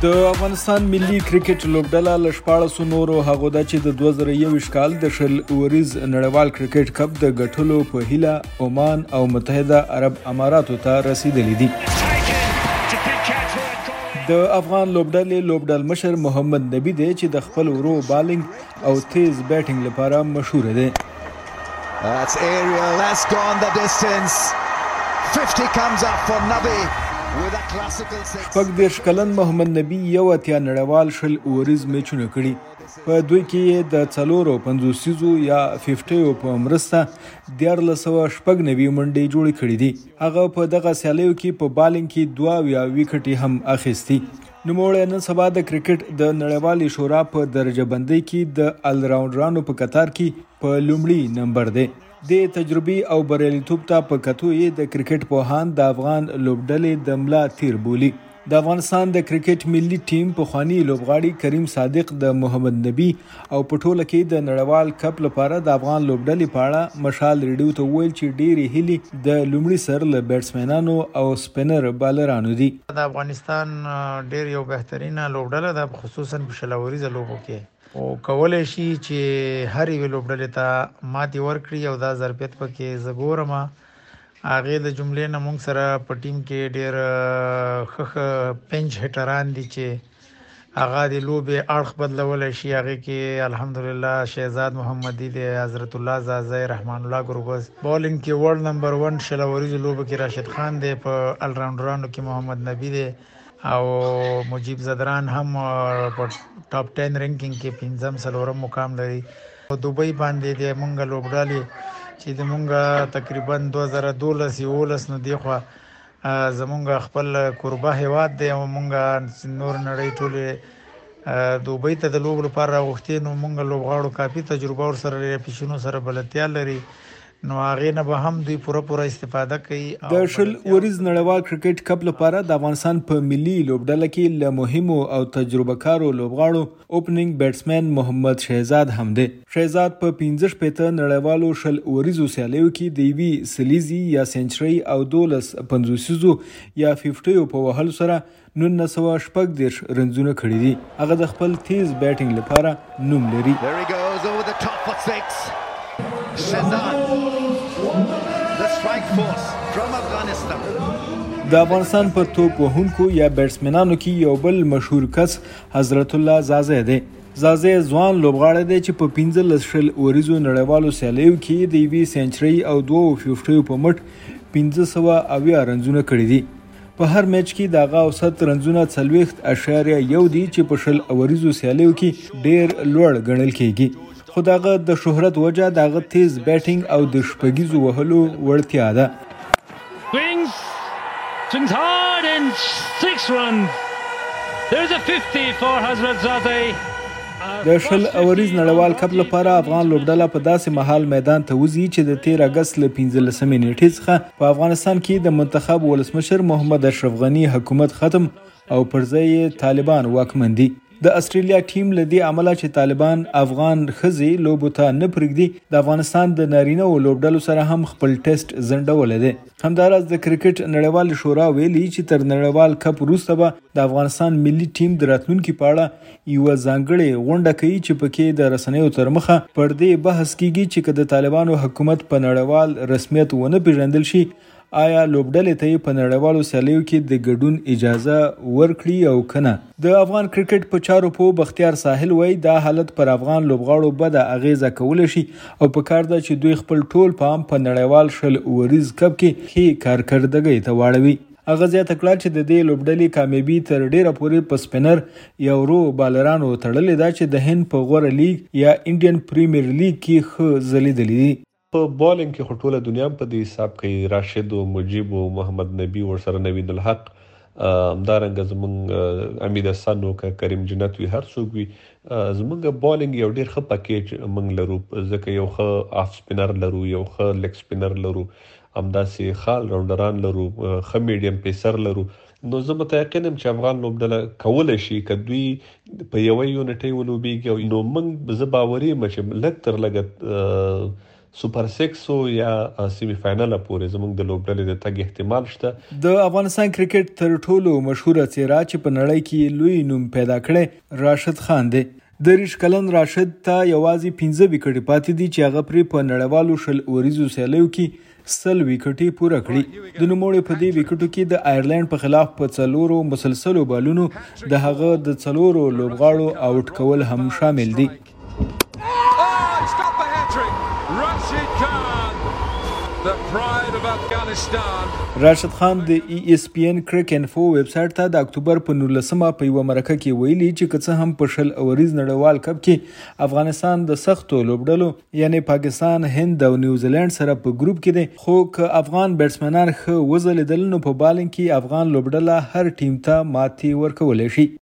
د افغانستان ملي کرکټ لوبډله له 14 نورو هغو ده چې د 2021 کال د شل اوریز نړیوال کرکټ کپ د ګټلو په هیله عمان او متحده عرب اماراتو ته رسیدلي دي. د افغان لوبډل مشر محمد نبی دی چې د خپل ورو بالینګ او تیز بیټینګ لپاره مشهور دی. That's aerial, that's gone the distance. 50 comes up for Nabi. شپږ دېرش کلن محمد نبی یو اتیا نړیوال شل اوریز میچونه کړي په دوی کې د 450 یا 50 په مرسته 1490 منډې جوړې کړې دي. هغه په دغه سیالیو کې په بالینګ کې 2 وکټې هم اخیستي. نوموړی نن سبا د کرکټ د نړیوالې شورا په درجه بندۍ کې د الراونډرانو په کتار کې په لومړي نمبر دی. د تجربي او بریالیتوب ته په کتو یې د کرکټ پوهان د افغان لوبډلې د ملا تیر بولي. د افغانستان د کرکټ ملي ټیم پخوانی لوبغاړي کریم صادق د محمد نبی او په ټوله کې د نړیوال کپ لپاره د افغان لوبډلې په اړه مشال ریډیو ته وویل چې ډېرې هیلې د لومړي سر له بیټسمنانو او سپینر بالرانو دي. د افغانستان ډېر یو بهترینه لوبډله ده، خصوصا په شل اوریزه لوبو کې او کولای شي چې هر یو لوبډلې ته ماتې ورکړي او دا ظرفیت پکې زه ګورم. هغې د جملې نه موږ سره په ټیم کې ډېر ښه پنچ هټران دي چې هغه د لوبې اړخ بدلولی شي. هغې کې الحمدلله شهزاد محمدي دی، حضرت الله زازی، رحمان الله ګروبز. بالینګ کې ورلډ نمبر 1 شل اوریزو لوبو کې راشد خان دی، په الراونډرانو کې محمد نبی دی او مجیب زدران هم په ټاپ 10 رینکینګ کې 5 مقام لري. په دوبۍ باندې د مونږ لوبډلې چې د مونږ تقریبا 2012 نو دی خو زمونږ خپل قربه هیواد دی او مونږ نور نړۍ ټولې دوبۍ ته د لوبو لپاره راغوښتي. نو مونږ لوبغاړو کافي تجربه ور سره لري، پیشونو سره بلدتیا لري، نو هغې نه به هم دوی پوره استفاده کوي. د شل اوریز نړیوال کرکټ کپ لپاره د افغانستان په ملي لوبډله کې له مهمو او تجربه کارو لوبغاړو اوپننګ بیټسمن محمد شهزاد هم دی. شهزاد په 15 نړیوالو شل اوریزو سیالیو کې د یوې سلیزي یا سنچري او 12 یا 50 په وهلو سره 1914 رنزونه کړي دي. هغه د خپل تیز بیټینګ لپاره نوم لري. د افغانستان په توپ وهونکو یا بیټسمنانو کې یو بل مشهور کس حضرت الله زازی دی. زازی ځوان لوبغاړی دی چې په 15 شل اوریزو نړیوالو سیالیو کې د یوې سنچري او 2 په مټ 1500 رنزونه کړي دي. په هر میچ کې دغه اوسط رنزونه 40.1 دي چې په شل اوریزو سیالیو کې ډېر لوړ ګڼل کېږي. خو دغه د شهرت وجه دغه تیز بیټینګ او د شپږیزو وهلو وړتیا ده. hard and 6 runs. There's a 50 for Hazrat Zazai. د شل اوریز نړیوال کپ لپاره افغان لوبډله په داسې مهال میدان ته وځي چې د 13 اگست له 15 نیټې څخه په افغانستان کې د منتخب ولسمشر محمد اشرف غنی حکومت ختم او پر ځای طالبان واکمن دي. د استرالیا ټیم له دې عمله چې طالبان افغان ښځې لوبو ته نه پرېږدي، د افغانستان د نارینه و لوبډلو سره هم خپل ټیسټ ځنډولی دی. همداراز د کرکټ نړیوال شورا ویلي چې تر نړیوال کپ وروسته به د افغانستان ملي ټیم د راتلونکي په اړه یوه ځانګړې غونډه کوي چې پکې د رسنیو تر مخه پر دې بحث کیږي چې که د طالبانو حکومت په نړیوال رسمیت ونه پیژندل شي، آیا لوبډلې ته په نړیوالو سیالیو کې د ګډون اجازه ورکړي او کنه. د افغان کرکټ په چارو په بختیار ساحل وایي دا حالت پر افغان لوبغاړو بده اغیزه کولی شي او په کار ده چې دوی خپل ټول پام په نړیوال شل اوریز کپ کې ښې کارکردګۍ ته واړوي. هغه زیاته کړه چې د دې لوبډلې کامیابي تر ډیره پورې په سپینر یا ورو بالرانو تړلې ده چې د هند په غوره لیګ یا انډین پریمیر لیګ کې ښه ځلیدلي دي. په بالینګ کې ټوله دنیا په دې حساب کوي، راشد او مجیب او محمد نبی ورسره نوید الحق، همدارنګه زمونږ امید حسن او کریم جنت وي، هر څوک وي. زمونږ بالینګ یو ډېر ښه پکیج موږ لرو، ځکه یو ښه آف سپینر لرو، یو ښه لیګ سپینر لرو، همداسې ښه راونډران لرو، ښه میډیم پیسر لرو. نو زه متیقن یم چې افغان لوبډله کولی شي که دوی په یوه یونټۍ ولوبېږي، نو موږ زه باوري یم چې لږ تر لږه سوپر 6 یا سیمی فائنل پورې زموږ د لوبډلې د تګ احتمال شته. د افغانستان کرکټ تر ټولو مشهوره څیره چې په نړۍ کې لوی نوم پیدا کړی راشد خان دی. د 30 کلن راشد ته یوازې 15 وکټې پاتې دي چې هغه پرې په نړیوالو 10 اوریزو سیالیو کې 100 وکټې پوره کړي. د نوموړي په دې وکټو کې د آیرلند په خلاف په 4 مسلسلو بالونو د هغه د 4 لوبغاړو آوټ کول هم شامل دي. راشد خان د ESPN کرک انفو ویب سټ ته د اکتوبر په 19 په یو مرکه کې ویلي چې که هم په 10 اوریز نړیوال کپ کې افغانستان د سختو لوبډلو یعنی پاکستان، هند او نیوزیلند سره په ګروپ کې دي، خو که افغان بیټسمنان ښه وځلیدل نو په بالنګ کې افغان لوبډله هر ټیم ته ماتې ورکولی شي.